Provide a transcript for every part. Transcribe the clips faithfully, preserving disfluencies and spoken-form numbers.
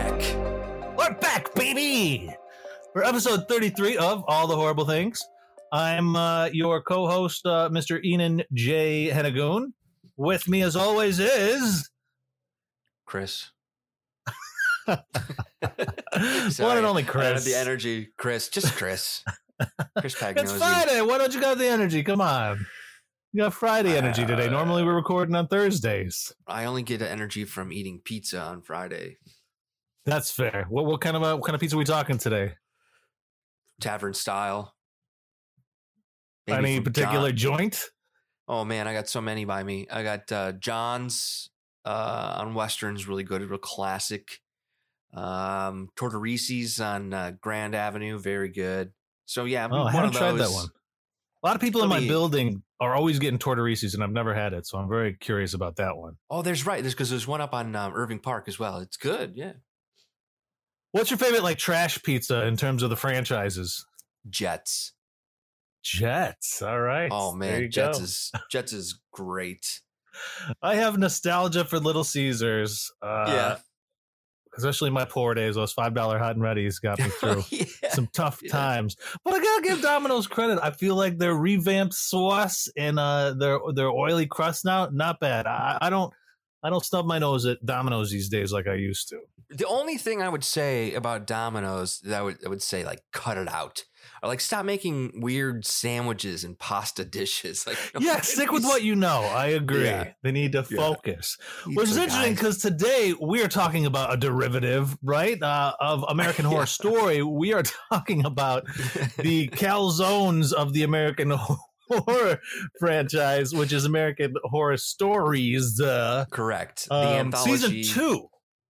back. We're back, baby! For episode thirty-three of All the Horrible Things. I'm uh, your co-host, uh, Mister Enan J. Hennigoon. With me, as always, is... Chris. One and only Chris. I had the energy. Chris. Just Chris. Chris Pagnosi. It's Friday. Why don't you got the energy? Come on. You got Friday energy uh, today. Normally, we're recording on Thursdays. I only get energy from eating pizza on Friday. That's fair. What what kind of uh, what kind of pizza are we talking today? Tavern style. Maybe Any particular John. joint? Oh man, I got so many by me. I got uh, John's uh, on Western's, really good, real classic. Um, Tortorisi's on uh, Grand Avenue, very good. So yeah, oh, I haven't tried that one. A lot of people in my building are always getting Tortorisi's, and I've never had it, so I'm very curious about that one. Oh, there's right. There's because there's one up on um, Irving Park as well. It's good, yeah. What's your favorite like trash pizza in terms of the franchises? Jets. Jets. All right. Oh man, Jets go. is Jets is great. I have nostalgia for Little Caesars. Uh, yeah. Especially my poor days, those five dollar hot and ready's got me through yeah. some tough yeah. times. But I gotta give Domino's credit. I feel like their revamped sauce and uh, their their oily crust now, not bad. I, I don't I don't stub my nose at Domino's these days like I used to. The only thing I would say about Domino's that I would I would say like cut it out. Or like stop making weird sandwiches and pasta dishes. Like yeah, stick with what you know. I agree. Yeah. They need to focus. Yeah. Which is interesting because today we are talking about a derivative, right, uh, of American Horror yeah. Story. We are talking about the calzones of the American Horror franchise, which is American Horror Stories. Uh, Correct. The um, anthology. Season two.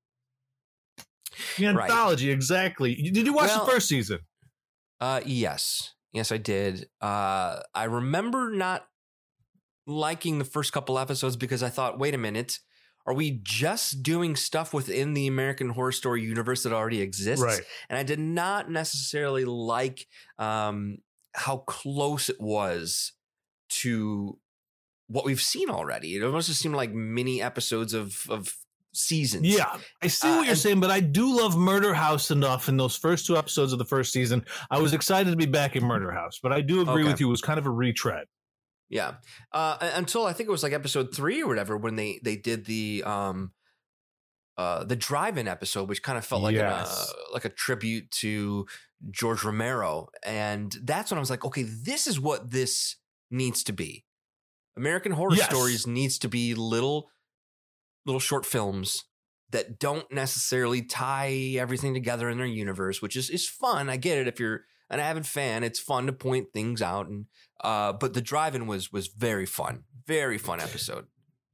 The anthology, right. Exactly. Did you watch well, the first season? Uh, yes. Yes, I did. Uh, I remember not liking the first couple episodes because I thought, wait a minute, are we just doing stuff within the American Horror Story universe that already exists? Right. And I did not necessarily like um, how close it was to what we've seen already. It almost just seemed like mini episodes of of seasons. Yeah, I see what uh, you're and, saying, but I do love Murder House enough in those first two episodes of the first season. I was excited to be back in Murder House, but I do agree okay. with you. It was kind of a retread. Yeah. Uh, until I think it was like episode three or whatever, when they, they did the, um, uh, the drive-in episode, which kind of felt like, yes. an, uh, like a tribute to George Romero. And that's when I was like, okay, this is what this needs to be. American Horror yes. Stories needs to be little, little short films that don't necessarily tie everything together in their universe, which is, is fun. I get it. If you're an avid fan, it's fun to point things out. And, uh, but the drive-in was, was very fun, very fun episode.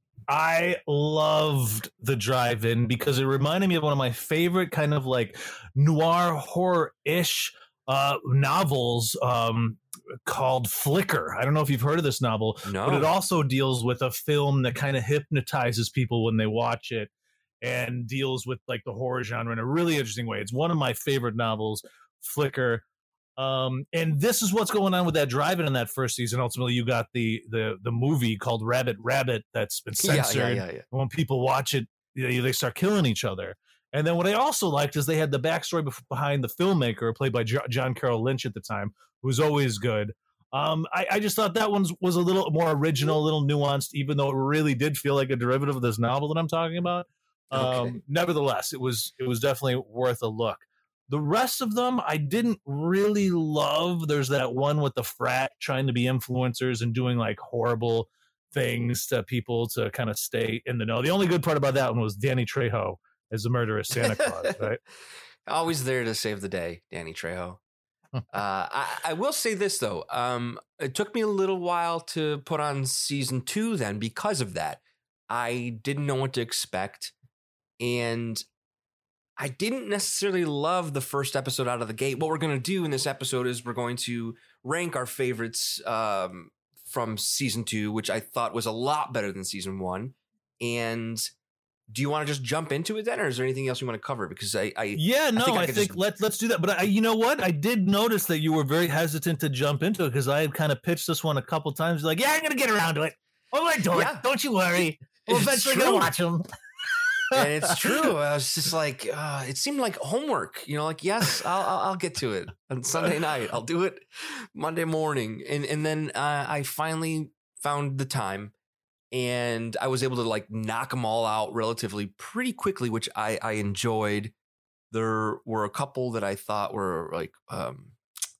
I loved the drive-in because it reminded me of one of my favorite kind of like noir horror-ish uh, novels, um, called Flicker. I don't know if you've heard of this novel, no. but it also deals with a film that kind of hypnotizes people when they watch it and deals with like the horror genre in a really interesting way. It's one of my favorite novels, Flicker. Um, and this is what's going on with that drive-in in that first season. Ultimately, you got the the the movie called Rabbit Rabbit that's been censored. Yeah, yeah, yeah, yeah. When people watch it, they, they start killing each other. And then what I also liked is they had the backstory behind the filmmaker, played by John Carroll Lynch at the time, who was always good. Um, I, I just thought that one was a little more original, a little nuanced, even though it really did feel like a derivative of this novel that I'm talking about. Um, okay. Nevertheless, it was it was definitely worth a look. The rest of them, I didn't really love. There's that one with the frat trying to be influencers and doing like horrible things to people to kind of stay in the know. The only good part about that one was Danny Trejo as the murderous Santa Claus, right? Always there to save the day, Danny Trejo. uh, I, I will say this, though. Um, it took me a little while to put on season two then because of that. I didn't know what to expect. And I didn't necessarily love the first episode out of the gate. What we're going to do in this episode is we're going to rank our favorites um, from season two, which I thought was a lot better than season one. And do you want to just jump into it then, or is there anything else you want to cover? Because I, I yeah, no, I think, I I think just... let's let's do that. But I, you know what? I did notice that you were very hesitant to jump into it because I had kind of pitched this one a couple times. Like, yeah, I'm gonna get around to it. Oh, I do yeah. it. Don't you worry. We're eventually gonna watch them. And it's true. I was just like, uh, it seemed like homework, you know, like, yes, I'll, I'll, I'll get to it on Sunday night. I'll do it Monday morning. And, and then uh, I finally found the time and I was able to like knock them all out relatively pretty quickly, which I, I enjoyed. There were a couple that I thought were like, um,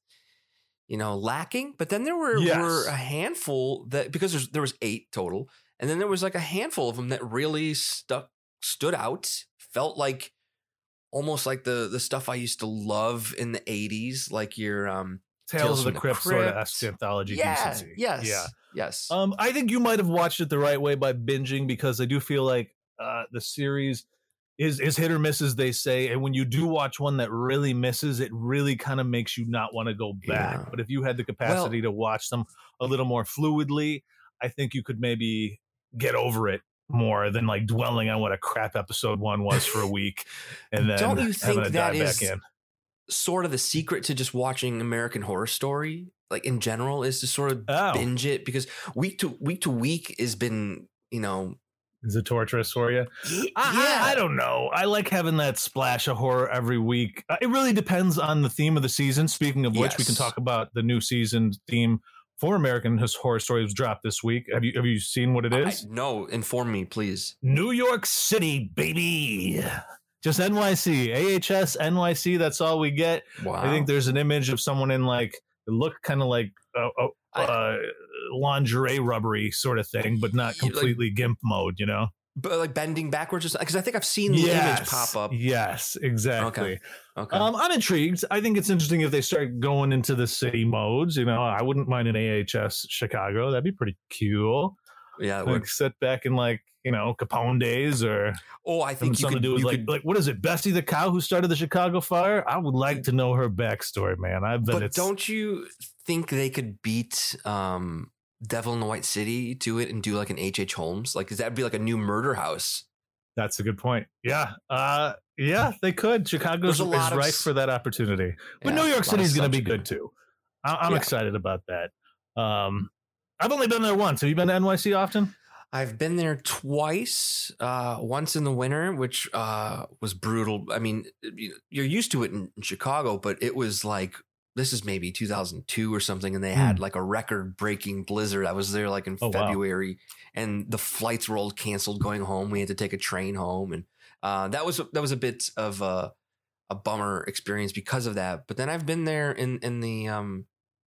you know, lacking, but then there were, yes. were a handful that because there's, there was eight total. And then there was like a handful of them that really stuck, stood out, felt like almost like the, the stuff I used to love in the eighties, like your um, Tales, Tales of the, the Crypt, Crypt sort of esque anthology yeah, decency. Yes. Yeah. Yes. Um, I think you might have watched it the right way by binging because I do feel like uh, the series is is hit or miss, as they say. And when you do watch one that really misses, it really kind of makes you not want to go back. Yeah. But if you had the capacity well, to watch them a little more fluidly, I think you could maybe get over it more than like dwelling on what a crap episode one was for a week. And then don't you think that is back in. Sort of the secret to just watching American Horror Story, like in general, is to sort of oh. binge it because week to week to week has been, you know, is it torturous for you? Yeah. I, I, I don't know. I like having that splash of horror every week. Uh, it really depends on the theme of the season. Speaking of which, yes. we can talk about the new season theme for American Horror Story was dropped this week. Have you have you seen what it is? I, no, inform me, please. New York City, baby. Just N Y C, A H S, N Y C. That's all we get. Wow. I think there's an image of someone in like look kind of like uh, uh, uh, lingerie rubbery sort of thing, but not completely like, GIMP mode, you know? But like bending backwards, because I think I've seen the yes, image pop up. Yes, exactly. Okay. Okay. Um, I'm intrigued. I think it's interesting if they start going into the city modes. You know, I wouldn't mind an A H S Chicago. That'd be pretty cool. Yeah, it like would. Sit back in like, you know, Capone days or oh, I think you something could, to do with you like could, like what is it? Bessie the cow who started the Chicago fire. I would like to know her backstory, man. I bet. But it's, don't you think they could beat um, Devil in the White City to it and do like an H H Holmes? Like, does that be like a new murder house? That's a good point. Yeah, uh, yeah, they could. Chicago's is ripe s- for that opportunity, but yeah, New York City is going to be good too. I- I'm yeah. excited about that. Um, I've only been there once. Have you been to N Y C often? I've been there twice, uh, once in the winter, which uh, was brutal. I mean, you're used to it in Chicago, but it was like, this is maybe two thousand two or something. And they mm. had like a record breaking blizzard. I was there like in oh, February wow. and the flights were all canceled going home. We had to take a train home. And uh, that was, that was a bit of a, a bummer experience because of that. But then I've been there in, in the, um,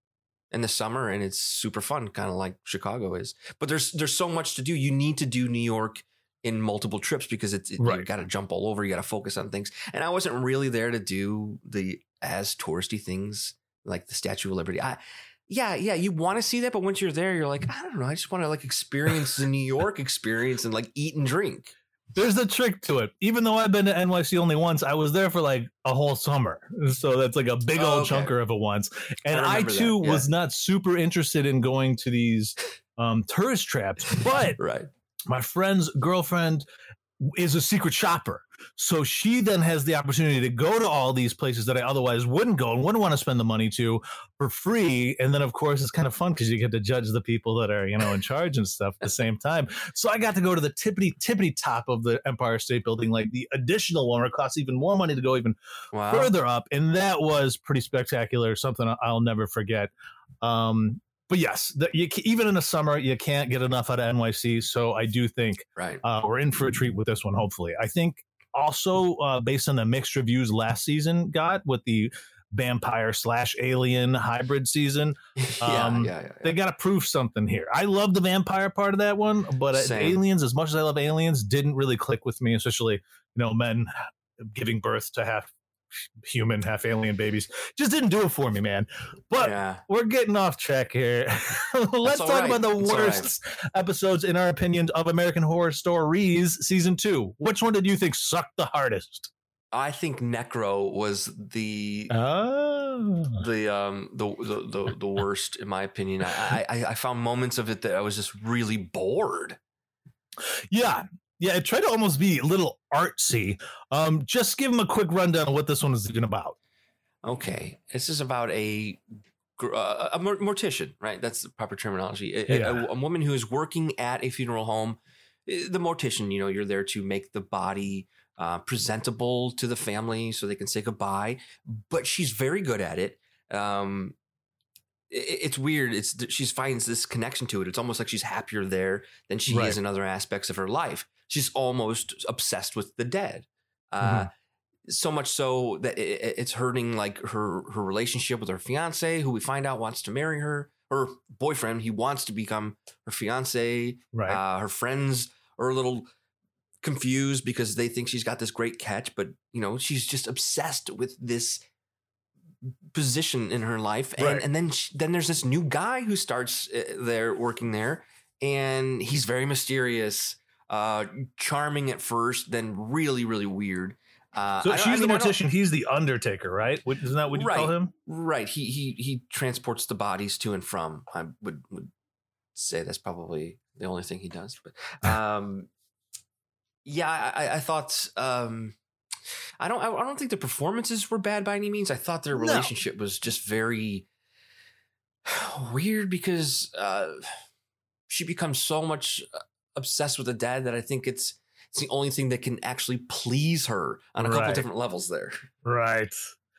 in the summer and it's super fun, kind of like Chicago is, but there's, there's so much to do. You need to do New York in multiple trips because it's, it, right. you got to jump all over. You got to focus on things. And I wasn't really there to do the as touristy things like the Statue of Liberty. I, yeah, yeah. You want to see that, but once you're there, you're like, I don't know. I just want to like experience the New York experience and like eat and drink. There's a trick to it. Even though I've been to N Y C only once, I was there for like a whole summer. So that's like a big oh, old okay. chunker of it once. And I, I too yeah. was not super interested in going to these um, tourist traps. But right. my friend's girlfriend is a secret shopper. So she then has the opportunity to go to all these places that I otherwise wouldn't go and wouldn't want to spend the money to for free. And then, of course, it's kind of fun because you get to judge the people that are, you know, in charge and stuff at the same time. So I got to go to the tippity tippity top of the Empire State Building, like the additional one where it costs even more money to go even wow. further up. And that was pretty spectacular, something I'll never forget. Um, But yes, the, you, even in the summer, you can't get enough out of N Y C. So I do think right. uh, we're in for a treat with this one, hopefully. I think also uh, based on the mixed reviews last season got with the vampire slash alien hybrid season, um, yeah, yeah, yeah, yeah. they got to prove something here. I love the vampire part of that one, but uh, aliens, as much as I love aliens, didn't really click with me, especially, you know, men giving birth to half human, half alien babies. Just didn't do it for me, man. But yeah. we're getting off track here. Let's talk right. about the That's worst right. episodes, in our opinion, of American Horror Stories season two. Which one did you think sucked the hardest? I think Necro was the oh. the um the, the the the worst in my opinion. I, I I found moments of it that I was just really bored. Yeah. Yeah, it tried to almost be a little artsy. Um, just give them a quick rundown of what this one is even about. Okay, this is about a uh, a mortician, right? That's the proper terminology. A, yeah. a, a woman who is working at a funeral home, the mortician, you know, you're there to make the body uh, presentable to the family so they can say goodbye. But she's very good at it. Um, it it's weird. It's she finds this connection to it. It's almost like she's happier there than she Right. is in other aspects of her life. She's almost obsessed with the dead. Uh, Mm-hmm. So much so that it, it's hurting like her her relationship with her fiance, who we find out wants to marry her. Her boyfriend, he wants to become her fiance. Right. Uh, her friends are a little confused because they think she's got this great catch, but you know she's just obsessed with this position in her life. And Right. and then she, then there's this new guy who starts uh, there working there, and he's very mysterious, uh, charming at first, then really really weird. Uh, So I don't- she's I mean, the I don't- mortician. He's the Undertaker, right? What- Isn't that what you Right. call him? Right. He he he transports the bodies to and from. I would would say that's probably the only thing he does. But um, yeah, I, I thought um, I don't I don't think the performances were bad by any means. I thought their No. relationship was just very weird because uh, she becomes so much obsessed with the dad that I think it's it's the only thing that can actually please her on a couple Right. different levels there. Right.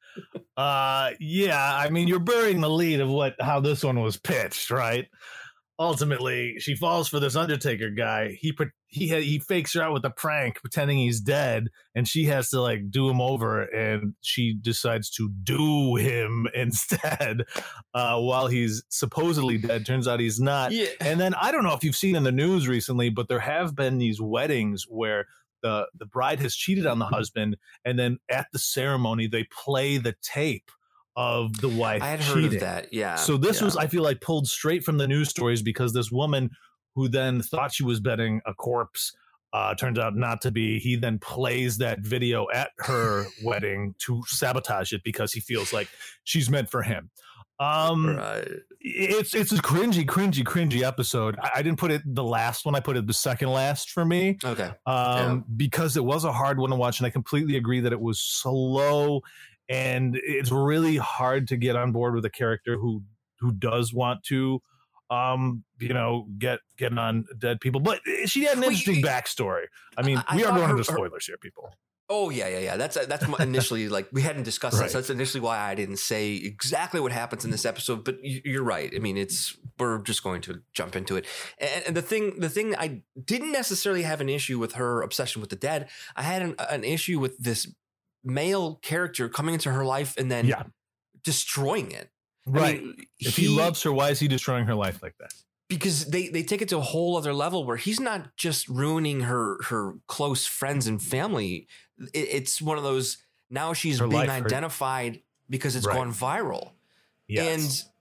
uh yeah, I mean, you're burying the lead of what how this one was pitched, right? Ultimately, she falls for this Undertaker guy. He pre- he ha- he fakes her out with a prank, pretending he's dead, and she has to like do him over, and she decides to do him instead, uh, while he's supposedly dead. Turns out he's not. Yeah. And then I don't know if you've seen in the news recently, but there have been these weddings where the the bride has cheated on the husband, and then at the ceremony they play the tape of the wife I had heard cheating. of that. Yeah. So this yeah. was, I feel like, pulled straight from the news stories, because this woman who then thought she was betting a corpse uh, turns out not to be. He then plays that video at her wedding to sabotage it because he feels like she's meant for him. Um, right. it's it's a cringy, cringy, cringy episode. I, I didn't put it the last one. I put it the second last for me. Okay. Um, Yeah. because it was a hard one to watch, and I completely agree that it was slow, and it's really hard to get on board with a character who who does want to, um, you know, get get on dead people. But she had an Well, interesting you- backstory. I mean, I- I we are thought going her- into her- spoilers here, people. Oh yeah, yeah, yeah. That's that's my- initially like we hadn't discussed Right. that. So that's initially why I didn't say exactly what happens in this episode. But you- you're right. I mean, it's we're just going to jump into it. And, and the thing, the thing, I didn't necessarily have an issue with her obsession with the dead. I had an, an issue with this male character coming into her life and then Yeah. destroying it. I Right. mean, If he loves her, why is he destroying her life like that? because they, they take it to a whole other level where he's not just ruining her her close friends and family. It, it's one of those, now she's Her being life, her- identified because it's Right. gone viral. Yes. And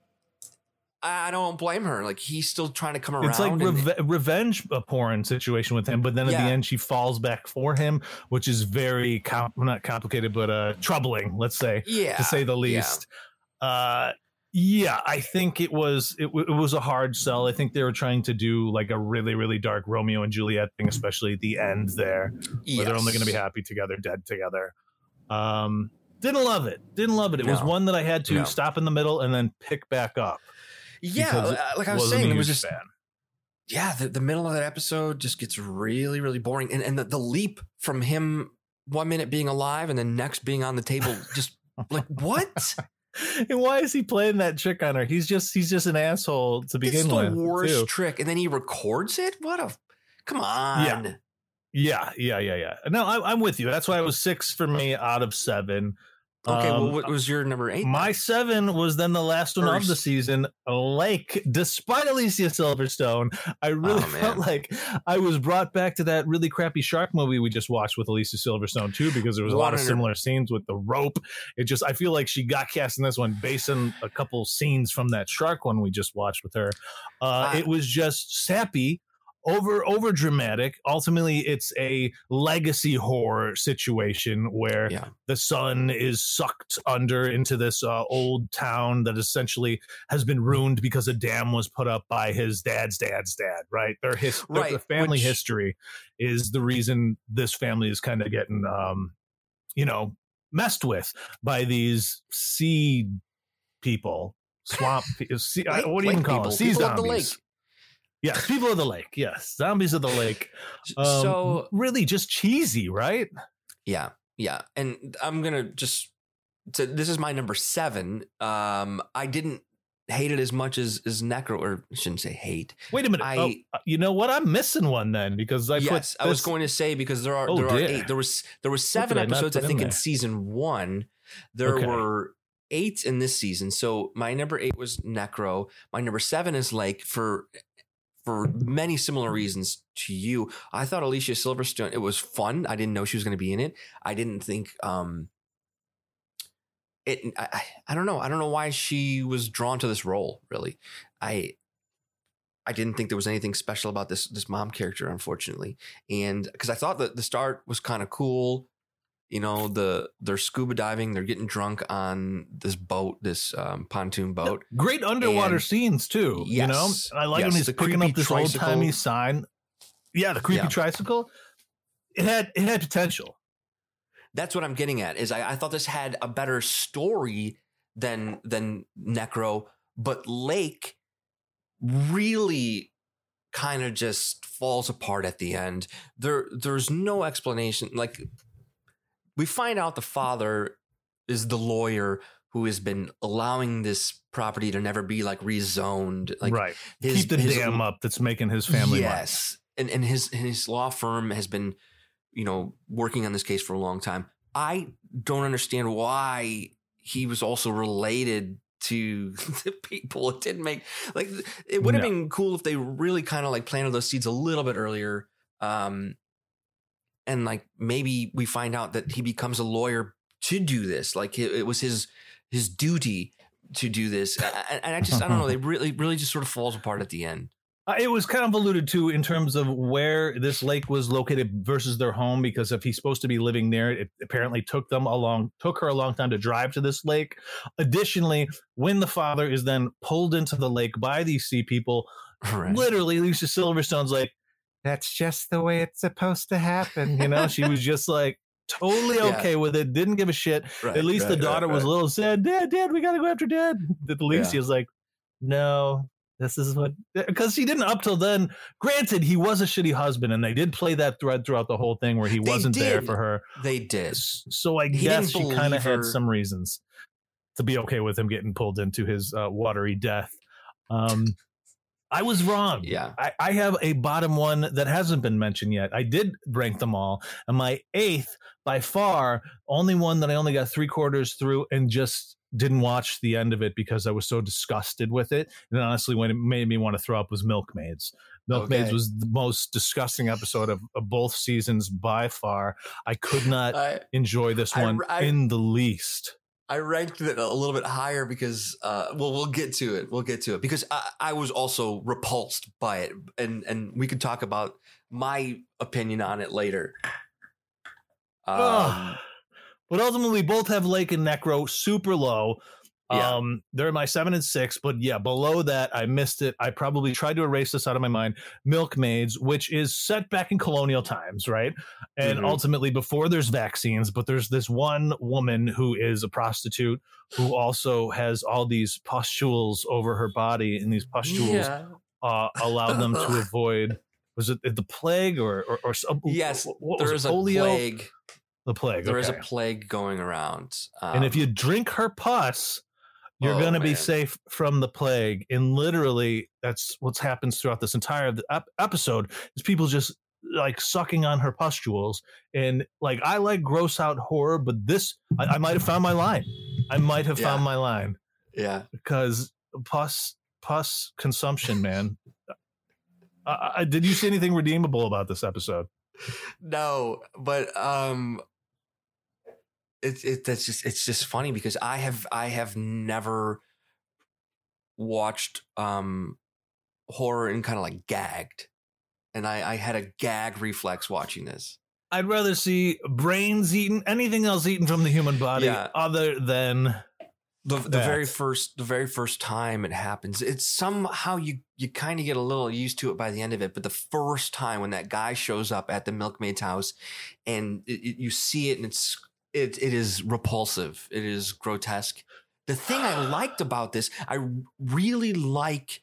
I don't blame her. Like he's still trying to come around. It's like and- reve- revenge porn situation with him, but then at Yeah. the end she falls back for him, which is very com- not complicated, but uh, troubling. Let's say, yeah, to say the yeah. least. Uh, yeah, I think it was it, w- it was a hard sell. I think they were trying to do like a really really dark Romeo and Juliet thing, especially at the end there, where they're only going to be Yes. happy together, dead together. Um, didn't love it. Didn't love it. It was No. one that I had to No. stop in the middle and then pick back up. Yeah, because uh, like I was wasn't a saying, it was huge just fan. yeah. The, the middle of that episode just gets really really boring, and and the, the leap from him one minute being alive and then next being on the table, just like what? And why is he playing that trick on her? He's just he's just an asshole to begin It's the with. worst too. trick, and then he records it. What a come on! Yeah. Yeah, yeah, yeah, yeah. No, I, I'm with you. That's why it was six for me out of seven. Okay, Um, well, what was your number eight? My seven was then the last one of the First. season. Like, despite Alicia Silverstone, I really Oh, man. felt like I was brought back to that really crappy shark movie we just watched with Alicia Silverstone too, because there was a lot of one hundred similar scenes with the rope. It just, I feel like she got cast in this one based on a couple scenes from that shark one we just watched with her. Uh, I- it was just sappy. Over over dramatic. Ultimately, it's a legacy horror situation where Yeah. the son is sucked under into this uh, old town that essentially has been ruined because a dam was put up by his dad's dad's dad. Right, their his their- Right, the family which- history is the reason this family is kind of getting, um, you know, messed with by these sea people, swamp. pe- sea, I- Lake- what do you even lake call people. it? Sea People of the zombies. lake. Yes, people of the lake. Yes, zombies of the lake. Um, so really just cheesy, right? Yeah, yeah. And I'm gonna just so this is my number seven. Um, I didn't hate it as much as as Necro, or I shouldn't say hate. Wait a minute. I, oh, you know what? I'm missing one then because I yes, put I was going to say because there are oh, there are dear. eight. There was there was seven episodes I think in, in season one. There okay. were eight in this season. So my number eight was Necro. My number seven is Lake for. For many similar reasons to you. I thought Alicia Silverstone, it was fun. I didn't know she was going to be in it. I didn't think um, it. I, I don't know. I don't know why she was drawn to this role. Really, I I didn't think there was anything special about this this mom character, unfortunately. And because I thought that the start was kind of cool. You know, the they're scuba diving, they're getting drunk on this boat, this um, pontoon boat. Great underwater and, scenes too. Yes, you know, I like yes, when he's picking up this old timey sign. Yeah, the creepy yeah. tricycle. It had it had potential. That's what I'm getting at. Is I, I thought this had a better story than than Necro, but Lake really kind of just falls apart at the end. There, there's no explanation. Like. We find out the father is the lawyer who has been allowing this property to never be like rezoned. Like right. His, Keep the his, dam up that's making his family yes. money. And, and his, his law firm has been, you know, working on this case for a long time. I don't understand why he was also related to the people. It didn't make like, it would have no. been cool if they really kind of like planted those seeds a little bit earlier. Um, And like maybe we find out that he becomes a lawyer to do this. Like it, it was his his duty to do this. And, and I just I don't know. They really really just sort of falls apart at the end. Uh, it was kind of alluded to in terms of where this lake was located versus their home, because if he's supposed to be living there, it apparently took them a long took her a long time to drive to this lake. Additionally, when the father is then pulled into the lake by these sea people, right. literally Lisa Silverstone's like, that's just the way it's supposed to happen. You know, she was just like totally okay yeah. with it. Didn't give a shit. Right, At least right, the daughter right, was right. a little sad. Dad, dad, we got to go after dad. At least yeah. he was like, no, this is what, because he didn't up till then. Granted, he was a shitty husband and they did play that thread throughout the whole thing where he they wasn't did. there for her. They did. So I he guess she kind of had some reasons to be okay with him getting pulled into his uh, watery death. Um, I was wrong. Yeah. I, I have a bottom one that hasn't been mentioned yet. I did rank them all. And my eighth, by far, only one that I only got three quarters through and just didn't watch the end of it because I was so disgusted with it. And honestly, when it made me want to throw up was Milkmaids. Milkmaids okay. was the most disgusting episode of, of both seasons by far. I could not I, enjoy this one I, I, in the least. I ranked it a little bit higher because, uh, well, we'll get to it. We'll get to it because I, I was also repulsed by it, and and we could talk about my opinion on it later. Um, but ultimately, both have Lake and Necro super low. Yeah. Um, they're my seven and six, but yeah, below that, I missed it. I probably tried to erase this out of my mind. Milkmaids, which is set back in colonial times, right? And mm-hmm. ultimately before there's vaccines, but there's this one woman who is a prostitute who also has all these pustules over her body, and these pustules yeah. uh, allow them to avoid, was it the plague or, or, or yes, what there was is it? a Polio? plague. The plague. There okay. is a plague going around. Um, and if you drink her pus, you're oh, going to be safe from the plague. And literally, that's what happens throughout this entire episode is people just like sucking on her pustules. And like, I like gross out horror, but this, I, I might have found my line. I might have yeah. found my line. Yeah. Because pus, pus consumption, man. uh, I, did you see anything redeemable about this episode? No, but um, It's it that's just it's just funny because I have I have never watched um horror and kind of like gagged, and I, I had a gag reflex watching this. I'd rather see brains eaten, anything else eaten from the human body, yeah. other than the the very first the very first time it happens. It's somehow you you kind of get a little used to it by the end of it, but the first time when that guy shows up at the milkmaid's house and it, it, you see it and it's It it is repulsive. It is grotesque. The thing I liked about this, I really like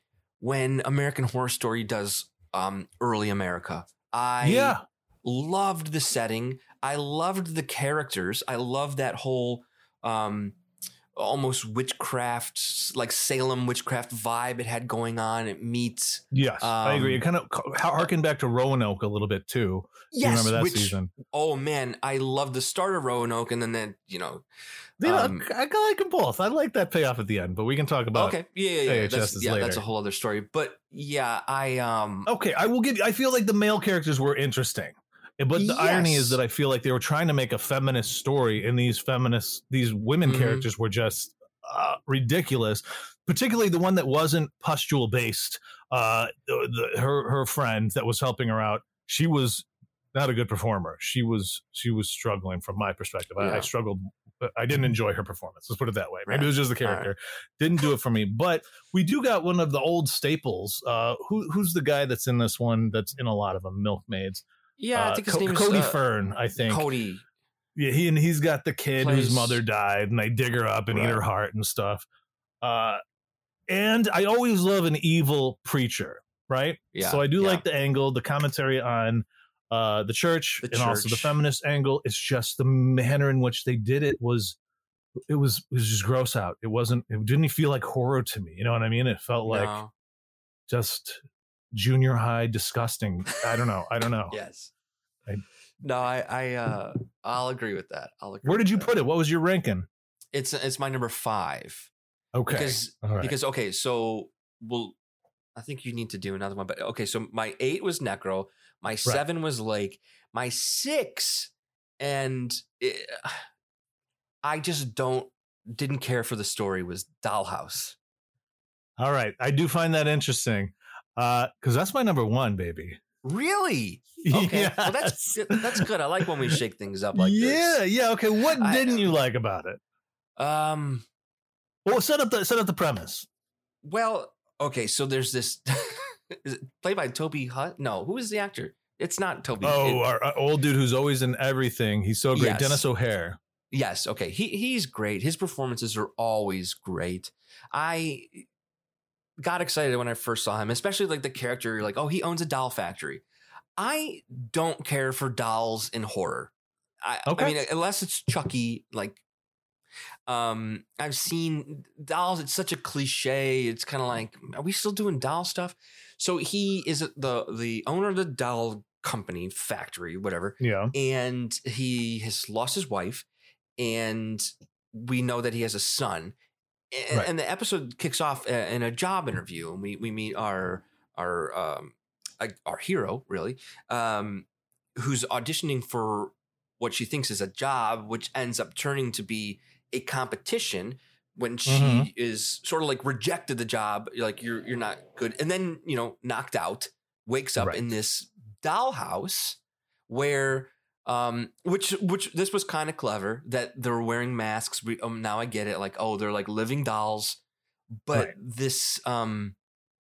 when American Horror Story does um, early America. I yeah. loved the setting. I loved the characters. I loved that whole um, almost witchcraft, like Salem witchcraft vibe it had going on. It meets. Yes, um, I agree. It kind of harkened back to Roanoke a little bit too. Yes, you remember that which, season? Oh man, I love the start of Roanoke, and then then you know, yeah, um, I, I like them both. I like that payoff at the end, but we can talk about. Okay, yeah, yeah, yeah. That's, yeah, that's a whole other story. But yeah, I um. Okay, I will give you. I feel like the male characters were interesting. But the yes. irony is that I feel like they were trying to make a feminist story, and these feminist, these women mm-hmm. characters were just uh, ridiculous. Particularly the one that wasn't pustule based. Uh, the, the, her her friend that was helping her out, she was not a good performer. She was she was struggling from my perspective. I, yeah. I struggled. I didn't enjoy her performance. Let's put it that way. Maybe right. it was just the character. Right. Didn't do it for me. But we do got one of the old staples. Uh, who who's the guy that's in this one? That's in a lot of them. Milkmaids. Yeah, I think his uh, name Cody is, uh, Fern, I think. Cody. Yeah, he and he's got the kid Plays, whose mother died, and they dig her up and right. eat her heart and stuff. Uh, and I always love an evil preacher, right? Yeah. So I do yeah. like the angle, the commentary on uh, the church, the and church. also the feminist angle. It's just the manner in which they did it was, it was, it was just gross out. It wasn't. It didn't feel like horror to me. You know what I mean? It felt like no. just junior high disgusting. I don't know. I don't know. Yes. I, no, I, I, uh, I'll agree with that. I'll agree. Where did you that. put it? What was your ranking? It's, it's my number five. Okay. Because, right. because, okay. So we'll, I think you need to do another one, but okay. So my eight was Necro. My right. seven was Lake. My six, and it, I just don't, didn't care for the story, was Dollhouse. All right. I do find that interesting. Uh, because that's my number one, baby. Really? Okay. Yes. Well, that's that's good. I like when we shake things up like yeah, this. Yeah, yeah. Okay. What I, didn't you like about it? Um. Well, set up the set up the premise. Well, okay. So there's this is it played by Toby Hutt. No, who is the actor? It's not Toby. Oh, it, our, our old dude who's always in everything. He's so great. Yes. Dennis O'Hare. Yes. Okay. He he's great. His performances are always great. I got excited when I first saw him, especially like the character, like, oh, he owns a doll factory. I don't care for dolls in horror. I, okay. I mean, unless it's Chucky, like, um, I've seen dolls. It's such a cliche. It's kind of like, are we still doing doll stuff? So he is the, the owner of the doll company, factory, whatever. Yeah. And he has lost his wife, and we know that he has a son. And, right. and the episode kicks off in a job interview, and we we meet our our um our hero, really, um, who's auditioning for what she thinks is a job, which ends up turning to be a competition when she mm-hmm. is sort of like rejected the job, like you're you're not good, and then you know knocked out, wakes up right. in this dollhouse where. Um, which, which this was kind of clever that they're wearing masks. We, um, now I get it. Like, oh, they're like living dolls, but right. this, um,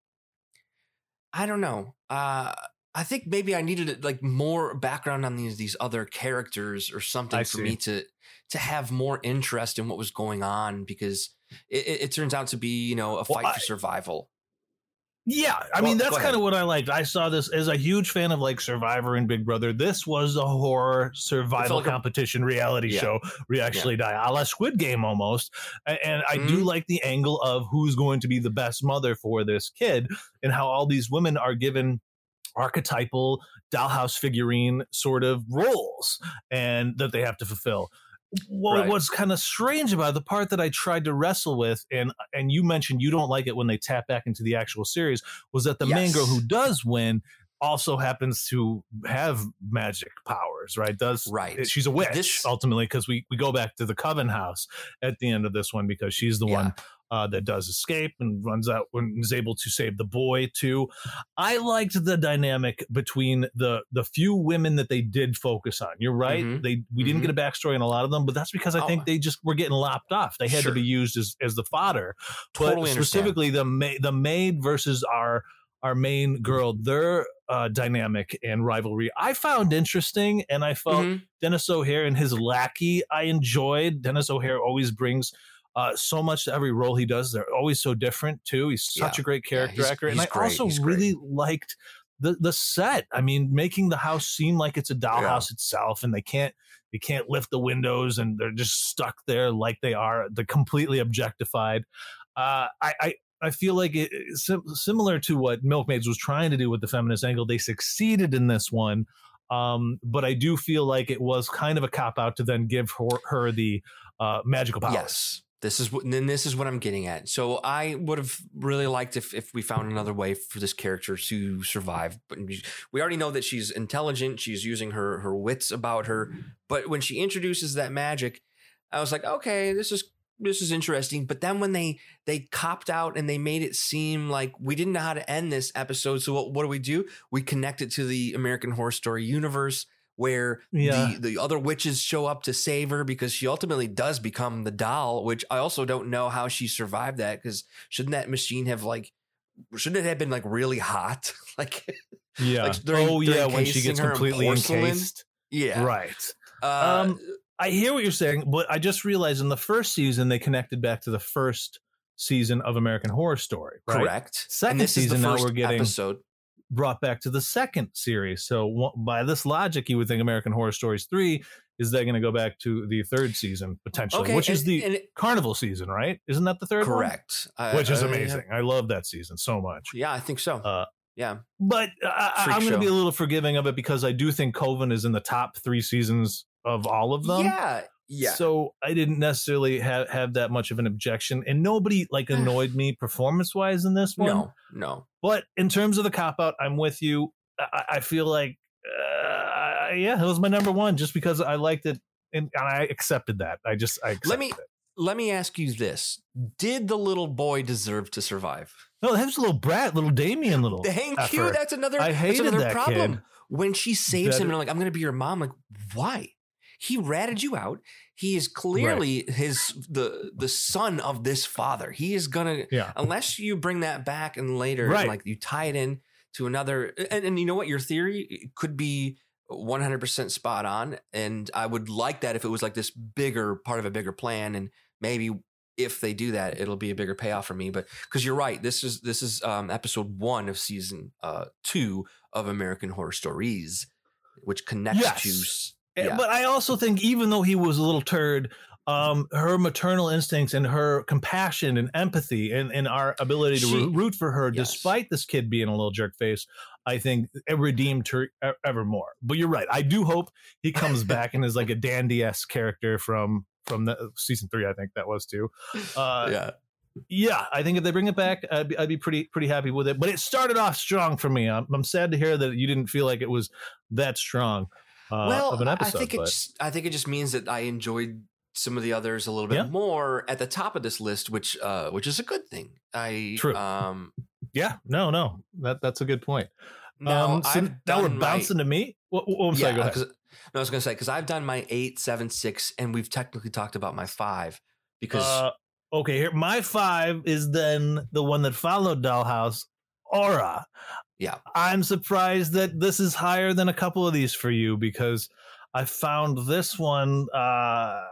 I don't know. Uh, I think maybe I needed like more background on these, these other characters or something I for see. me to, to have more interest in what was going on, because it, it, it turns out to be, you know, a fight well, I, for survival. Yeah, I well, mean, that's kind of what I liked. I saw this as a huge fan of like Survivor and Big Brother. This was a horror survival like competition a, reality yeah. show where you actually yeah. die, a la Squid Game almost. And, and I mm-hmm. do like the angle of who's going to be the best mother for this kid, and how all these women are given archetypal dollhouse figurine sort of roles and that they have to fulfill. Well, right. what's kind of strange about it, the part that I tried to wrestle with, and and you mentioned you don't like it when they tap back into the actual series, was that the yes. main girl who does win also happens to have magic powers, right? Does right? She's a witch this, ultimately, because we we go back to the Coven house at the end of this one, because she's the yeah. one uh, that does escape and runs out and is able to save the boy too. I liked the dynamic between the the few women that they did focus on. You're right. Mm-hmm. They we mm-hmm. didn't get a backstory on a lot of them, but that's because I oh. think they just were getting lopped off. They had sure. to be used as, as the fodder. Totally but specifically the ma- the maid versus our our main girl, their uh, dynamic and rivalry, I found interesting, and I felt mm-hmm. Dennis O'Hare and his lackey I enjoyed. Dennis O'Hare always brings uh, so much to every role he does. They're always so different too. He's such Yeah. a great character yeah, he's, actor, he's and I great. also he's really great. liked the the set. I mean, making the house seem like it's a dollhouse yeah. itself, and they can't they can't lift the windows, and they're just stuck there like they are. They're completely objectified. Uh, I, I I feel like it, sim- similar to what Milkmaids was trying to do with the feminist angle, they succeeded in this one. Um, but I do feel like it was kind of a cop out to then give her, her the uh, magical powers. Yes. This is what, then this is what I'm getting at. So I would have really liked if, if we found another way for this character to survive. But we already know that she's intelligent. She's using her, her wits about her. But when she introduces that magic, I was like, okay, this is, this is interesting. But then when they, they copped out and they made it seem like we didn't know how to end this episode. So what, what do we do? We connect it to the American Horror Story universe, where yeah. the, the other witches show up to save her, because she ultimately does become the doll, which I also don't know how she survived that, because shouldn't that machine have like, shouldn't it have been like really hot? like, yeah. Like during, oh, yeah. When she gets completely encased. Yeah. Right. Uh, um, I hear what you're saying, but I just realized in the first season, they connected back to the first season of American Horror Story. Right? Correct. Second and this season, is the now first we're getting episode. Brought back to the second series. So by this logic, you would think American Horror Stories three is that going to go back to the third season potentially, okay, which and, is the and it, Carnival season, right? Isn't that the third correct. one? Correct. Which is amazing. Uh, I love that season so much. Yeah, I think so. Uh, yeah. But I, I'm going to be a little forgiving of it, because I do think Coven is in the top three seasons of all of them. Yeah. Yeah. So I didn't necessarily have, have that much of an objection, and nobody like annoyed me performance wise in this one. No, no. But in terms of the cop out, I'm with you. I, I feel like, uh, yeah, it was my number one, just because I liked it and, and I accepted that. I just, I accepted let me it. let me ask you this: did the little boy deserve to survive? No, that was a little brat, little Damien, little. Thank effort. you. That's another. I hated that's another that problem. Kid. When she saves that, him, and like, I'm going to be your mom. Like, why? He ratted you out. He is clearly right. his the the son of this father. He is gonna yeah. unless you bring that back and later, right. and like you tie it in to another. And, and you know what, your theory could be one hundred percent spot on. And I would like that if it was like this bigger part of a bigger plan. And maybe if they do that, it'll be a bigger payoff for me. But because you're right, this is this is um, episode one of season uh, two of American Horror Stories, which connects yes. to. Yeah. But I also think, even though he was a little turd, um, her maternal instincts and her compassion and empathy and, and our ability to she, root for her, yes. despite this kid being a little jerk face, I think it redeemed her ever more. But you're right. I do hope he comes back and is like a Dandy-esque character from from the season three. I think that was too. Uh, yeah. Yeah, I think if they bring it back, I'd be, I'd be pretty pretty happy with it. But it started off strong for me. I'm, I'm sad to hear that you didn't feel like it was that strong. Uh, well, of an episode, I think but. it. Just, I think it just means that I enjoyed some of the others a little bit yeah. more at the top of this list, which uh, which is a good thing. I true. Um, yeah, no, no, that that's a good point. Now, um, so I've now we're my, bouncing to me. Well, well, I'm yeah, sorry, go ahead. No, I was going to say, because I've done my eight, seven, six, and we've technically talked about my five. Because uh, okay, here my five is then the one that followed Dollhouse, Aura. Yeah, I'm surprised that this is higher than a couple of these for you, because I found this one uh,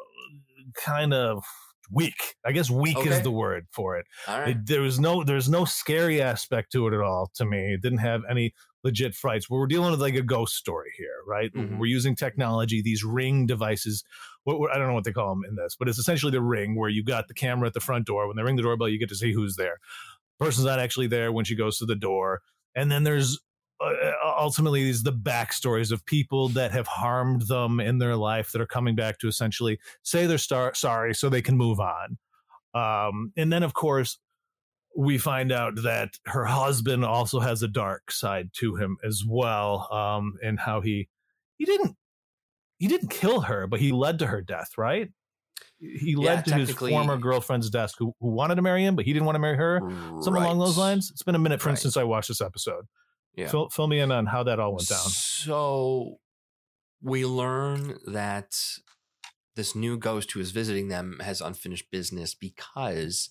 kind of weak. I guess weak okay. is the word for it. All right. it. There was no, there's no scary aspect to it at all. To me, it didn't have any legit frights. We're dealing with like a ghost story here, right? Mm-hmm. We're using technology, these Ring devices. What, what, I don't know what they call them in this, but it's essentially the Ring, where you got the camera at the front door. When they ring the doorbell, you get to see who's there. Person's not actually there when she goes to the door, and then there's. Uh, ultimately, these are the backstories of people that have harmed them in their life that are coming back to essentially say they're star- sorry so they can move on. Um, and then, of course, we find out that her husband also has a dark side to him as well, um, and how he he didn't he didn't kill her, but he led to her death, right? He yeah, led to his former girlfriend's death, who, who wanted to marry him, but he didn't want to marry her. Right. Something along those lines. It's been a minute, for right. instance, I watched this episode. Yeah. Fill, fill me in on how that all went down. So we learn that this new ghost who is visiting them has unfinished business because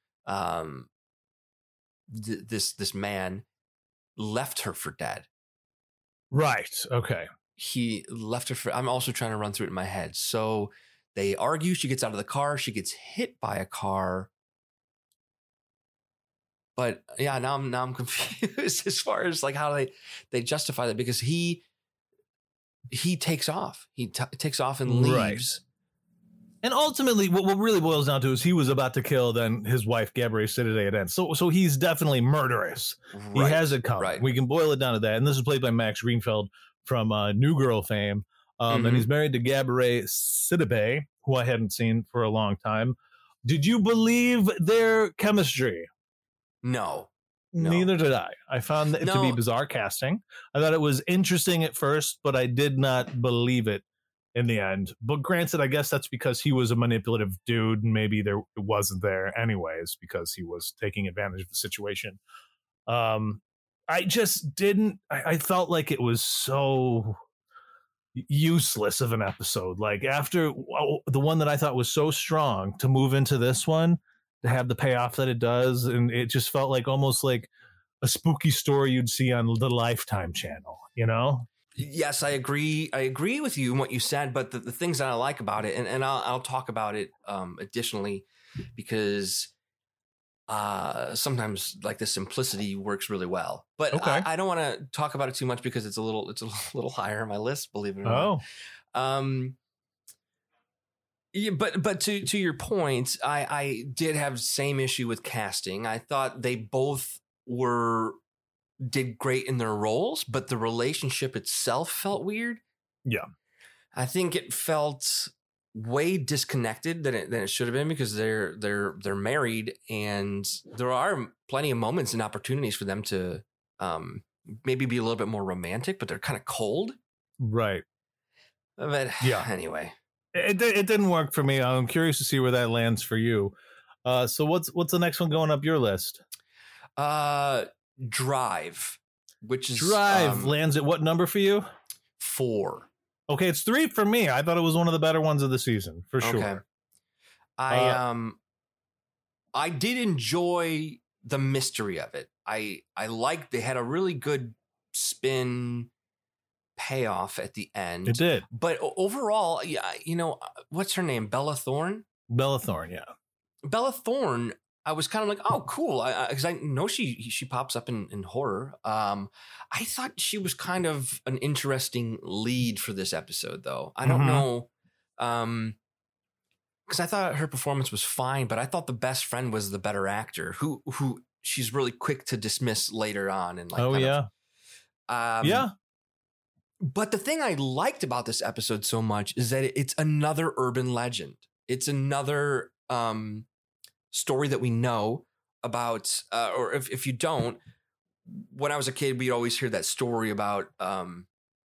um, th- this this man left her for dead. Right. Okay. He left her for. I'm also trying to run through it in my head. So They argue. She gets out of the car. She gets hit by a car. But yeah, now I'm now I'm confused as far as like how they they justify that, because he he takes off. He t- takes off and leaves. Right. And ultimately, what, what really boils down to is he was about to kill then his wife, Gabrielle Sidibe, at end. So, so he's definitely murderous. Right. He has it coming. Right. We can boil it down to that. And this is played by Max Greenfield from uh, New Girl fame. Um, mm-hmm. And he's married to Gabrielle Sidibe, who I hadn't seen for a long time. Did you believe their chemistry? No. No. Neither did I. I found it no. to be bizarre casting. I thought it was interesting at first, but I did not believe it in the end. But granted, I guess that's because he was a manipulative dude, and maybe there it wasn't there anyways because he was taking advantage of the situation. Um, I just didn't. I, I felt like it was so useless of an episode. Like after well, the one that I thought was so strong, to move into this one, to have the payoff that it does, and it just felt like almost like a spooky story you'd see on the Lifetime channel, you know? Yes, I agree. I agree with you in what you said, but the, the things that I like about it, and, and I'll, I'll talk about it um, additionally, because uh, sometimes like the simplicity works really well. But okay. I, I don't want to talk about it too much because it's a little it's a little higher on my list, believe it or not. Oh. Um, yeah, but but to to your point, I, I did have the same issue with casting. I thought they both were. did great in their roles, but the relationship itself felt weird. Yeah. I think it felt way disconnected than it, than it should have been, because they're, they're, they're married, and there are plenty of moments and opportunities for them to um, maybe be a little bit more romantic, but they're kind of cold. Right. But yeah, anyway, it, it didn't work for me. I'm curious to see where that lands for you. Uh, so what's, what's the next one going up your list? Uh, Drive, which is Drive um, lands at what number for you? Four. Okay, it's three for me. I thought it was one of the better ones of the season for sure. Okay. I uh, um, I did enjoy the mystery of it. I I liked they had a really good spin payoff at the end. It did, but overall, yeah, you know, what's her name? Bella Thorne. Bella Thorne, yeah. Bella Thorne. I was kind of like, oh, cool, because I, I, I know she she pops up in, in horror. Um, I thought she was kind of an interesting lead for this episode, though. I don't mm-hmm. know, um, because I thought her performance was fine, but I thought the best friend was the better actor, who who she's really quick to dismiss later on. And like, oh yeah, of, um, yeah. But the thing I liked about this episode so much is that it's another urban legend. It's another. Um, story that we know about, uh, or if, if you don't, when I was a kid, we'd always hear that story about um,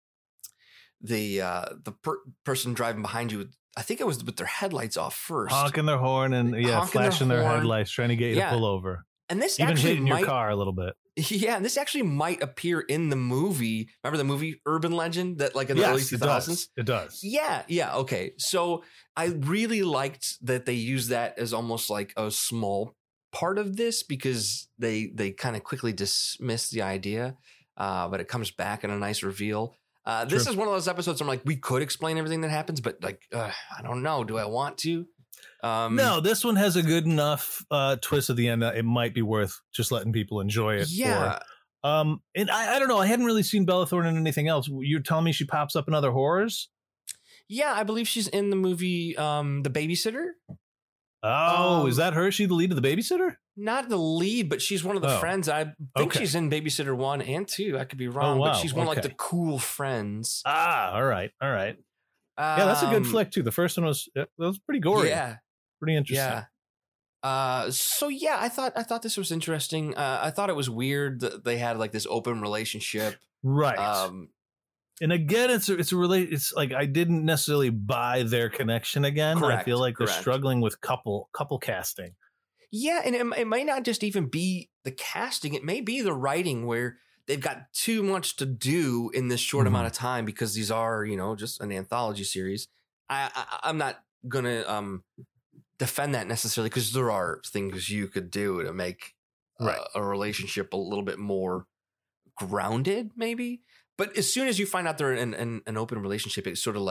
the uh, the per- person driving behind you. I think it was with their headlights off first, honking their horn and yeah, honking flashing their, their headlights, trying to get you yeah. to pull over. And this even actually hitting might, your car a little bit. Yeah, and this actually might appear in the movie. Remember the movie Urban Legend that like in the yes, early two thousands? It does. It does. Yeah, yeah. Okay. So I really liked that they used that as almost like a small part of this, because they they kind of quickly dismiss the idea, uh, but it comes back in a nice reveal. Uh, this True. is one of those episodes I'm like, we could explain everything that happens, but like, uh, I don't know. Do I want to? Um, no, this one has a good enough uh, twist at the end that it might be worth just letting people enjoy it. Yeah. For. Um, and I, I don't know. I hadn't really seen Bella Thorne in anything else. You're telling me she pops up in other horrors? Yeah, I believe she's in the movie um, The Babysitter. Oh, um, is that her? Is she the lead of The Babysitter? Not the lead, but she's one of the oh. friends. I think okay. she's in Babysitter one and two. I could be wrong, oh, wow. but she's one okay. of like the cool friends. Ah, all right, all right. Um, yeah, that's a good flick too. The first one was that was pretty gory. Yeah, pretty interesting. Yeah. Uh, so yeah, I thought I thought this was interesting. Uh, I thought it was weird that they had like this open relationship, right? Um, and again, it's a, it's a relate. It's like I didn't necessarily buy their connection again. Correct, I feel like they're correct. struggling with couple couple casting. Yeah, and it, it might not just even be the casting. It may be the writing where they've got too much to do in this short mm-hmm. amount of time, because these are, you know, just an anthology series. I, I I'm not gonna um defend that necessarily, because there are things you could do to make right. uh, a relationship a little bit more grounded, maybe. But as soon as you find out they're in, in an open relationship, it sort of like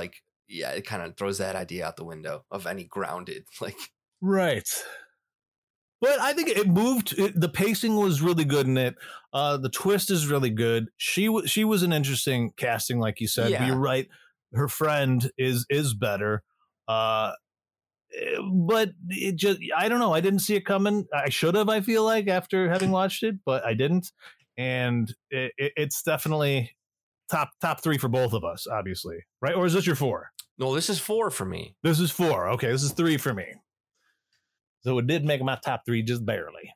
yeah, it kind of throws that idea out the window of any grounded, like. Right. But I think it moved. It, the pacing was really good in it. Uh, the twist is really good. She was she was an interesting casting, like you said. Yeah. But you're right. Her friend is is better. Uh, but it just I don't know. I didn't see it coming. I should have. I feel like after having watched it, but I didn't. And it, it, it's definitely top top three for both of us, obviously, right? Or is this your four? No, this is four for me. This is four. Okay, this is three for me. So it did make my top three just barely.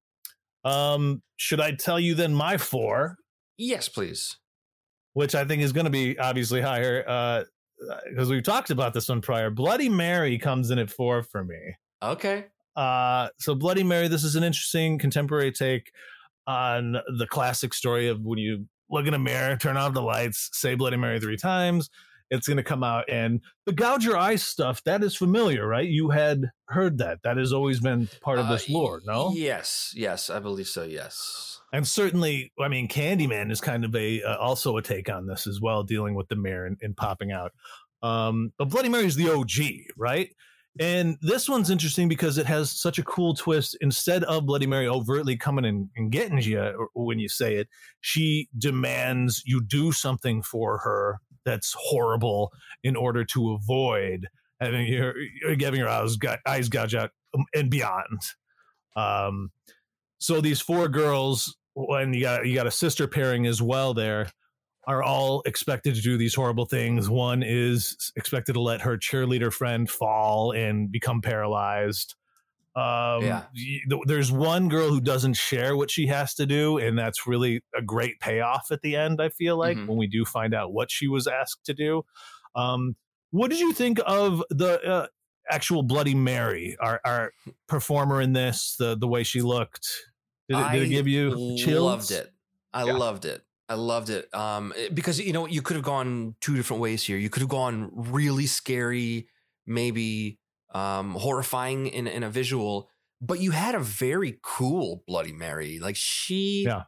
Um, should I tell you then my four? Yes, please. Which I think is going to be obviously higher uh, because we've talked about this one prior. Bloody Mary comes in at four for me. Okay. Uh, so Bloody Mary, this is an interesting contemporary take on the classic story of when you look in a mirror, turn off the lights, say Bloody Mary three times. It's going to come out, and the gouge your eyes stuff, that is familiar, right? You had heard that. That has always been part of this uh, lore, no? Yes, yes, I believe so, yes. And certainly, I mean, Candyman is kind of a uh, also a take on this as well, dealing with the mirror and, and popping out. Um, but Bloody Mary is the O G, right? And this one's interesting because it has such a cool twist. Instead of Bloody Mary overtly coming in and getting you when you say it, she demands you do something for her that's horrible in order to avoid having your having your eyes, eyes gouge out and beyond. Um, so these four girls, when you got you got a sister pairing as well, there are all expected to do these horrible things. One is expected to let her cheerleader friend fall and become paralyzed. Um, yeah. There's one girl who doesn't share what she has to do, and that's really a great payoff at the end, I feel like, mm-hmm. when we do find out what she was asked to do. Um, what did you think of the uh, actual Bloody Mary, our, our performer in this, the, the way she looked? Did it, did it give you chills? I loved it. I yeah. loved it. I loved it. Um, because, you know, you could have gone two different ways here. You could have gone really scary, maybe um, horrifying in, in a visual, but you had a very cool Bloody Mary. Like she, yeah.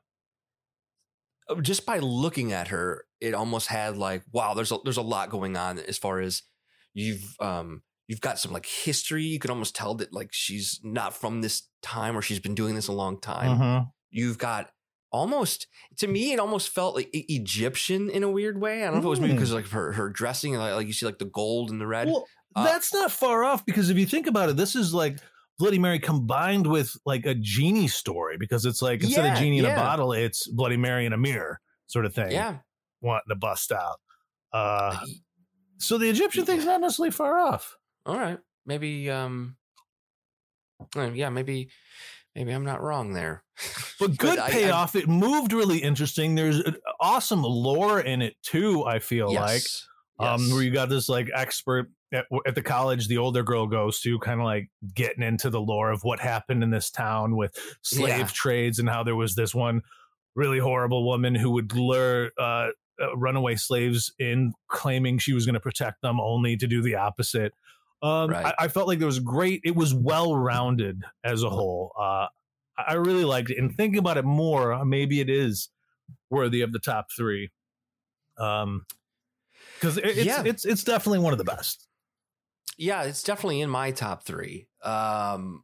just by looking at her, it almost had like, wow, there's a, there's a lot going on as far as you've, um, you've got some like history. You can almost tell that like she's not from this time or she's been doing this a long time. Mm-hmm. You've got almost, to me, it almost felt like Egyptian in a weird way. I don't know mm. if it was maybe because of like her, her dressing, like, like you see like the gold and the red. Well, uh, that's not far off because if you think about it, this is like Bloody Mary combined with like a genie story, because it's like instead yeah, of genie yeah. in a bottle, it's Bloody Mary in a mirror sort of thing. Yeah. Wanting to bust out. Uh, so the Egyptian thing's not necessarily far off. All right. Maybe, um, yeah, maybe, maybe I'm not wrong there. But good but payoff. I, I, it moved really interesting. There's an awesome lore in it too, I feel yes, like. Um, yes. Where you got this like expert at, at the college the older girl goes to, kind of like getting into the lore of what happened in this town with slave yeah. trades and how there was this one really horrible woman who would lure uh, uh, runaway slaves in, claiming she was going to protect them, only to do the opposite. Um, right. I, I felt like there was great. It was well-rounded as a whole. Uh, I really liked it. And thinking about it more, maybe it is worthy of the top three. Um, because it, it's yeah. it's it's definitely one of the best. Yeah, it's definitely in my top three. Um,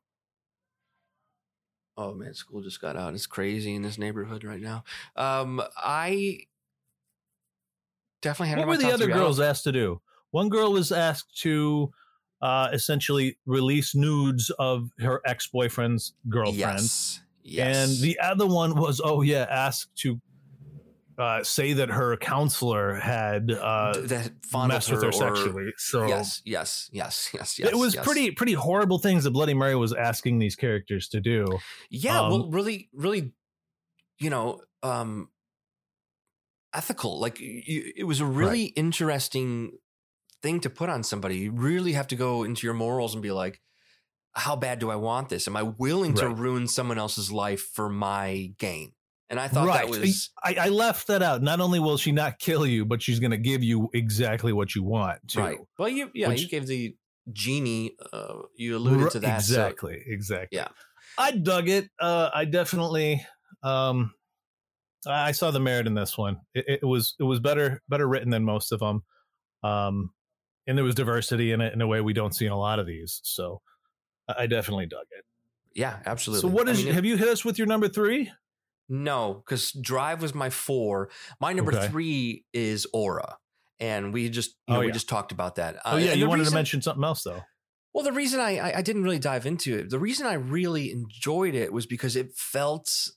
oh man, school just got out. It's crazy in this neighborhood right now. Um, I definitely had. What were the other girls asked to do? One girl was asked to uh, essentially release nudes of her ex-boyfriend's girlfriend. Yes. Yes. And the other one was, oh yeah, asked to uh, say that her counselor had uh, that messed with her or, sexually. So yes, yes, yes, yes, yes. It was yes. pretty, pretty horrible things that Bloody Mary was asking these characters to do. Yeah, um, well, really, really, you know, um, ethical. Like you, it was a really right. interesting thing to put on somebody. You really have to go into your morals and be like, how bad do I want this? Am I willing right. to ruin someone else's life for my gain? And I thought right. that was... I, I left that out. Not only will she not kill you, but she's going to give you exactly what you want, too. Right. Well, you yeah, Which, you gave the genie, uh, you alluded to that. Exactly, so, exactly. Yeah. I dug it. Uh, I definitely... Um, I saw the merit in this one. It, it was it was better better written than most of them. Um, and there was diversity in it in a way we don't see in a lot of these. So I definitely dug it. Yeah, absolutely. So what is, I mean, have you hit us with your number three? No, because Drive was my four. My number Okay. three is Aura. And we just, you know, Oh, we yeah. just talked about that. Oh yeah, and you the wanted reason- to mention something else though. Well, the reason I, I I didn't really dive into it, the reason I really enjoyed it was because it felt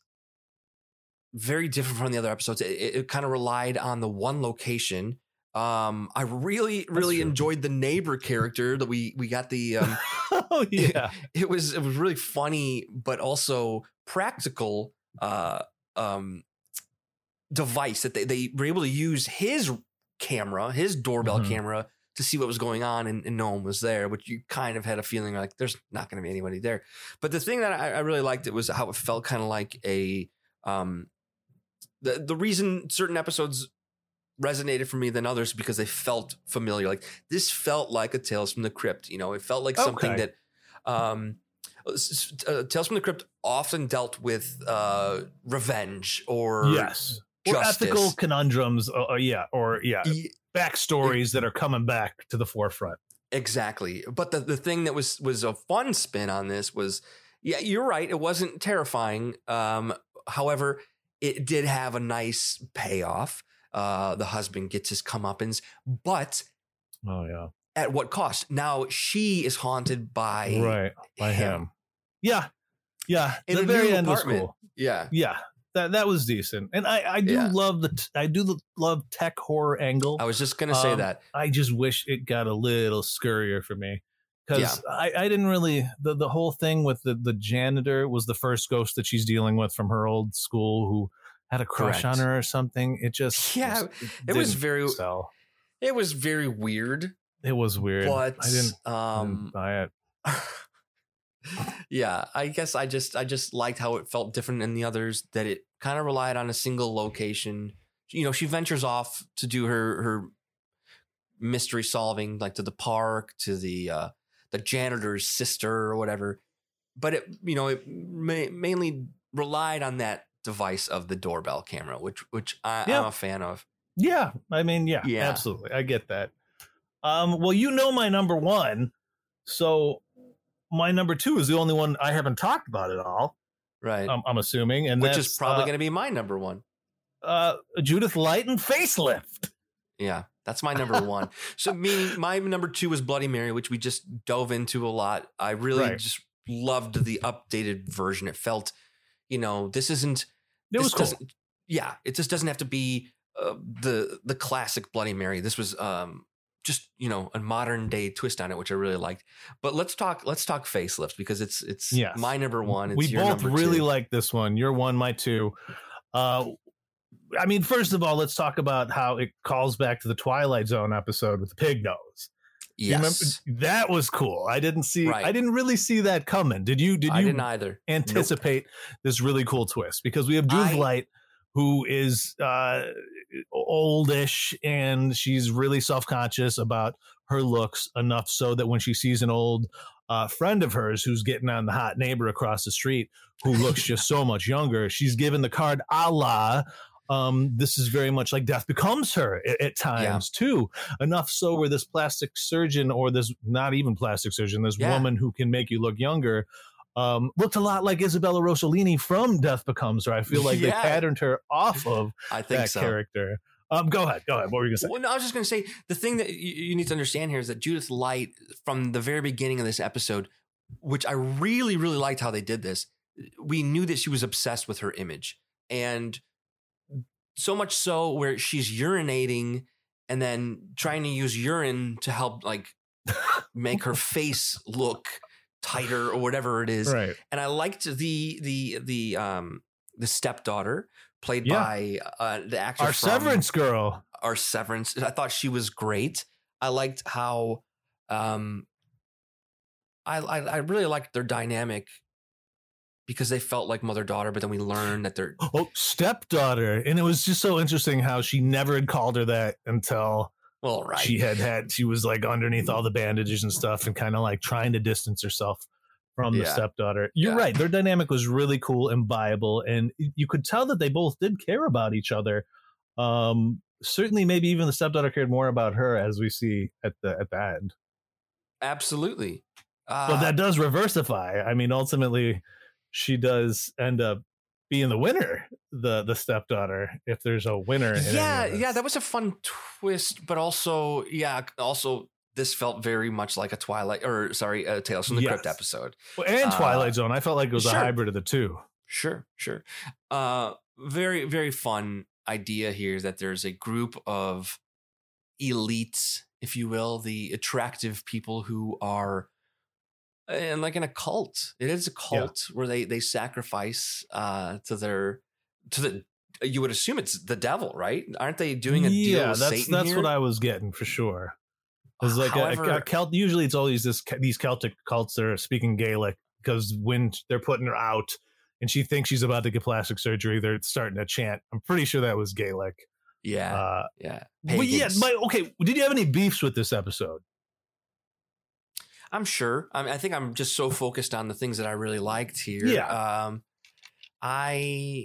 very different from the other episodes. It, it, it kind of relied on the one location. Um, I really, really true. enjoyed the neighbor character that we we got the. Um, Oh yeah, it was it was really funny, but also practical. Uh, um, device that they they were able to use his camera, his doorbell Mhm. camera, to see what was going on, and, and no one was there, which you kind of had a feeling like there's not going to be anybody there. But the thing that I, I really liked it was how it felt kind of like a um the the reason certain episodes resonated for me than others because they felt familiar. Like this felt like a Tales from the Crypt. You know, it felt like something Okay. that um s- s- uh, Tales from the Crypt often dealt with uh revenge or yes, or justice. ethical conundrums. Uh, uh, yeah, or yeah, E- backstories that are coming back to the forefront. Exactly. But the, the thing that was was a fun spin on this was, yeah, you're right. It wasn't terrifying. Um, however, it did have a nice payoff. Uh, the husband gets his comeuppance, but Oh yeah, at what cost? Now she is haunted by right by him. Yeah, yeah. In the a very new end was apartment. cool. Yeah. Yeah, that that was decent, and I I do Yeah. love the t- I do love tech horror angle. I was just gonna say Um, that. I just wish it got a little scurrier for me because Yeah. I, I didn't really the, the whole thing with the, the janitor was the first ghost that she's dealing with from her old school who had a crush Correct. on her or something. It just Yeah, just- it was didn't very- sell. It was very weird, It was weird. but I didn't, I didn't um buy it. yeah, I guess I just I just liked how it felt different than the others, that it kind of relied on a single location. You know, she ventures off to do her her mystery solving, like to the park, to the uh the janitor's sister or whatever. But it, you know, it ma- mainly relied on that device of the doorbell camera, which which I, Yeah. I'm a fan of. Yeah, I mean, yeah, Yeah. absolutely, I get that. Um, well, you know my number one, so my number two is the only one I haven't talked about at all. Right. I'm, I'm assuming, and which that's is probably uh, going to be my number one. uh, Judith Light and Facelift. Yeah, that's my number one. So me, my number two was Bloody Mary, which we just dove into a lot. I really Right. just loved the updated version. It felt, you know, this isn't. It this was cool. doesn't- Yeah, it just doesn't have to be uh, the the classic Bloody Mary. This was um just, you know, a modern day twist on it, which I really liked. But let's talk let's talk Facelift because it's it's Yes. my number one. It's We your both number really two. like this one. You're one, my two. Uh, I mean, first of all, let's talk about how it calls back to the Twilight Zone episode with the pig nose. You remember- Yes, that was cool. I didn't see. Right. I didn't really see that coming. Did you? Did I you didn't either. anticipate this really cool twist? Because we have Judith I- Light, who is uh, oldish, and she's really self-conscious about her looks enough so that when she sees an old uh, friend of hers who's getting on the hot neighbor across the street who looks just so much younger, she's given the card a la um, this is very much like Death Becomes Her at, at times too. Enough so where this plastic surgeon, or this not even plastic surgeon, this Yeah. woman who can make you look younger, um, looked a lot like Isabella Rossellini from Death Becomes Her. I feel like Yeah. they patterned her off of I think that so. character. Um, go ahead, go ahead. What were you gonna say? Well, no, I was just going to say the thing that you, you need to understand here is that Judith Light, from the very beginning of this episode, which I really, really liked how they did this, we knew that she was obsessed with her image. And so much so where she's urinating and then trying to use urine to help like make her face look tighter or whatever it is. Right. And I liked the the the um the stepdaughter played Yeah. by uh, the actor Our from Severance girl. our Severance. I thought she was great. I liked how um I I, I really liked their dynamic because they felt like mother daughter, but then we learned that they're Oh, stepdaughter. And it was just so interesting how she never had called her that until well, right. she had had, she was like underneath all the bandages and stuff and kind of like trying to distance herself from the Yeah. stepdaughter. You're Yeah. right. Their dynamic was really cool and viable. And you could tell that they both did care about each other. Um, certainly maybe even the stepdaughter cared more about her, as we see at the at the end. Absolutely. Uh, but that does reversify. I mean, ultimately, she does end up being the winner, the the stepdaughter, if there's a winner. In yeah, yeah, that was a fun twist, but also, yeah, also this felt very much like a Twilight, or sorry, a Tales from the yes. Crypt episode. Well, and Twilight uh, Zone. I felt like it was sure. a hybrid of the two. Sure, sure. Uh, very, very fun idea here that there's a group of elites, if you will, the attractive people who are and like in a cult. It is a cult yeah. where they they sacrifice uh, to their to the. You would assume it's the devil, right? Aren't they doing a yeah, deal with that's, Satan that's here? what I was getting for sure. It's like However, a, a Celt. Usually, it's always this these Celtic cults that are speaking Gaelic because when they're putting her out and she thinks she's about to get plastic surgery, they're starting to chant. I'm pretty sure that was Gaelic. Yeah, uh, yeah. But yeah, my, okay. Did you have any beefs with this episode? I'm sure. I mean, I think I'm just so focused on the things that I really liked here. Yeah. Um, I,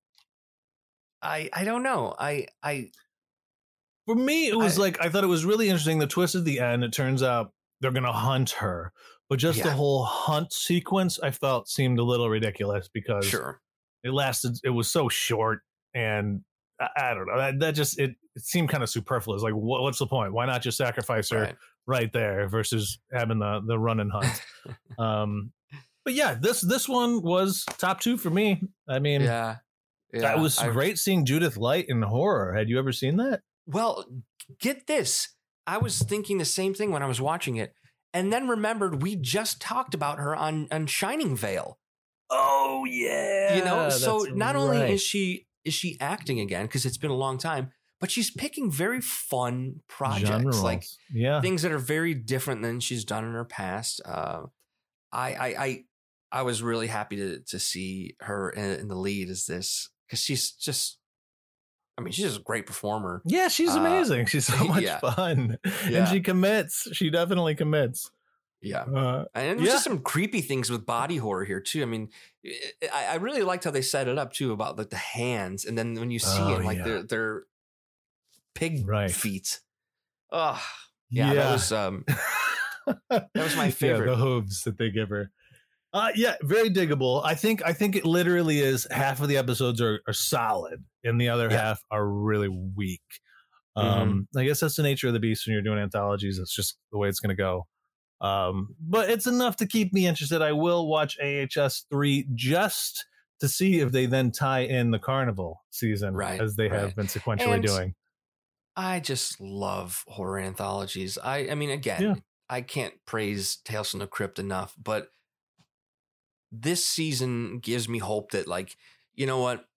I, I don't know. I, I. For me, it was I, like I thought it was really interesting. The twist at the end. It turns out they're gonna hunt her, but just yeah. the whole hunt sequence, I felt seemed a little ridiculous because sure. it lasted. It was so short, and I, I don't know. That, that just it, it seemed kind of superfluous. Like, what, what's the point? Why not just sacrifice her? Right. right there versus having the the run and hunt. um but yeah, this this one was top two for me. I mean, yeah, yeah that was I, great seeing Judith Light in horror. Had you ever seen that? Well, get this, I was thinking the same thing when I was watching it, and then remembered we just talked about her on on Shining Vale. Oh yeah, you know, so not right. only is she is she acting again because it's been a long time, but she's picking very fun projects, Generals. like yeah. things that are very different than she's done in her past. Uh, I, I, I, I was really happy to to see her in, in the lead as this because she's just, I mean, she's just a great performer. Yeah, she's amazing. Uh, she's so much yeah. fun, yeah. and she commits. She definitely commits. Yeah, uh, and there's yeah. just some creepy things with body horror here too. I mean, I, I really liked how they set it up too about like the hands, and then when you see oh, it, like yeah. they're they're pig right. feet. Oh, yeah, yeah. that was um, that was my favorite. Yeah, the hooves that they give her. Uh, yeah, very diggable. I think I think it literally is half of the episodes are, are solid, and the other yeah. half are really weak. Um, mm-hmm. I guess that's the nature of the beast when you're doing anthologies. It's just the way it's going to go. Um, but it's enough to keep me interested. I will watch A H S three just to see if they then tie in the Carnival season, right, as they right. have been sequentially and doing. I just love horror anthologies. I, I mean, again, yeah. I can't praise Tales from the Crypt enough, but this season gives me hope that, like, you know what,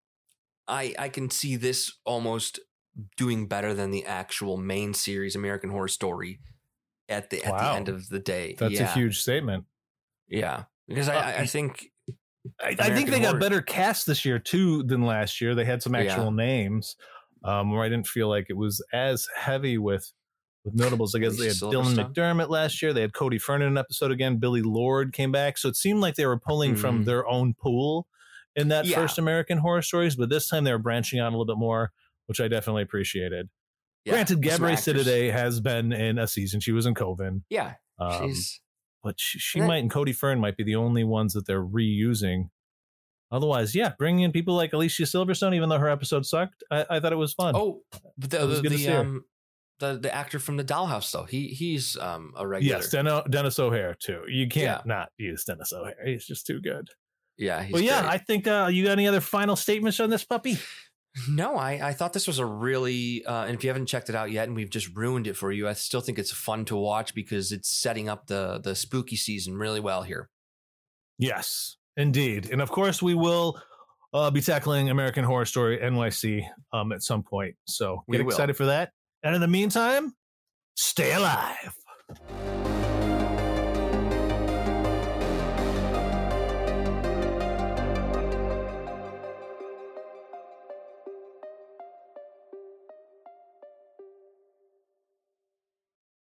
I I can see this almost doing better than the actual main series, American Horror Story. At the at wow. the end of the day, that's yeah. a huge statement. Yeah, because I, uh, I think I, I think they horror... got better cast this year too than last year. They had some actual yeah. names, um, where I didn't feel like it was as heavy with with notables. I guess they had Dylan McDermott last year. They had Cody Fern in an episode again. Billy Lord came back, so it seemed like they were pulling mm. from their own pool in that yeah. first American Horror Stories. But this time they were branching out a little bit more, which I definitely appreciated. Yeah, Granted, Gabrielle Sididay has been in a season. She was in Coven. Yeah, um, she's. But she, she might, and Cody Fern might be the only ones that they're reusing. Otherwise, yeah, bringing in people like Alicia Silverstone, even though her episode sucked, I, I thought it was fun. Oh, but the the the, um, the the actor from the Dollhouse, though, he he's um a regular. Yes, Den- Dennis O'Hare too. You can't yeah. not use Dennis O'Hare. He's just too good. Yeah, he's well, yeah. great. I think uh, you got any other final statements on this puppy? No, I, I thought this was a really, uh, and if you haven't checked it out yet and we've just ruined it for you, I still think it's fun to watch because it's setting up the the spooky season really well here. Yes, indeed. And of course, we will uh, be tackling American Horror Story N Y C um, at some point. So get excited for that. And in the meantime, stay alive.